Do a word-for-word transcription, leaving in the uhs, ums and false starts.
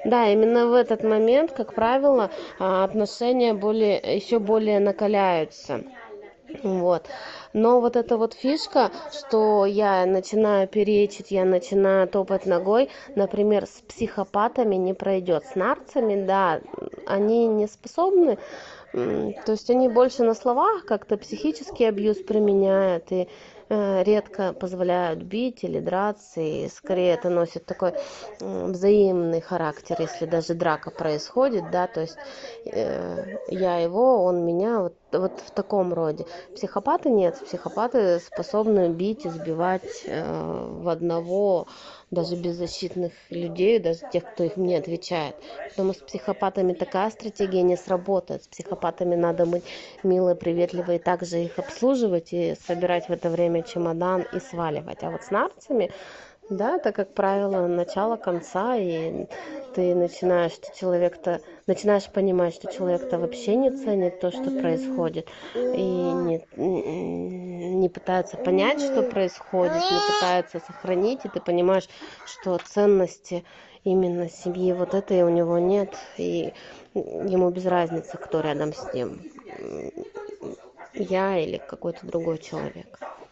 Да, именно в этот момент, как правило, а, отношения более, еще более накаляются. Вот. Но вот эта вот фишка, что я начинаю перечить, я начинаю топать ногой, например, с психопатами не пройдет. С нарцами, да, они не способны, м, то есть они больше на словах как-то психический абьюз применяют и э, редко позволяют бить или драться, и скорее это носит такой м, взаимный характер, если даже драка происходит, да, то есть э, я его, он меня, вот, вот в таком роде. Психопаты нет, психопаты способны бить, избивать э, в одного, даже беззащитных людей, даже тех, кто их не отвечает. Потому что с психопатами такая стратегия не сработает. С психопатами надо быть мило, приветливо и также их обслуживать и собирать в это время чемодан и сваливать. А вот с нарцами, да, это, как правило, начало конца, и ты начинаешь, что человек-то, начинаешь понимать, что человек-то вообще не ценит то, что происходит, и не, не пытается понять, что происходит, не пытается сохранить, и ты понимаешь, что ценности именно семьи вот этой у него нет, и ему без разницы, кто рядом с ним, я или какой-то другой человек.